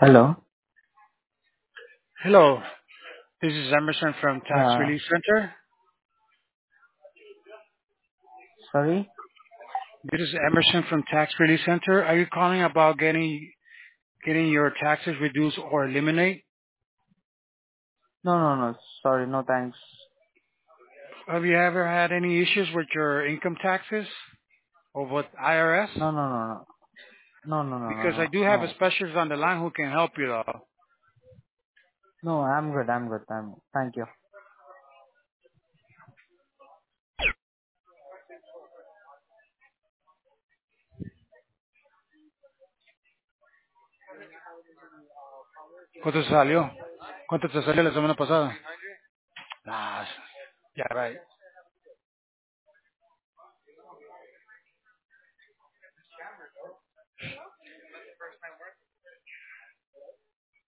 Hello. Hello, this is Emerson from Tax Yeah. Relief Center. Sorry. This is Emerson from Tax Relief Center. Are you calling about getting your taxes reduced or eliminate? No, no, no. Sorry. No, thanks. Have you ever had any issues with your income taxes or with IRS? No, no, no, no. No, no, no, no, Because I no. do have a No. specialist on the line who can help you though. No, I'm good. I'm good. Thank you. ¿Cuánto te salió? ¿Cuánto te salió la semana pasada? Ah, yeah, right.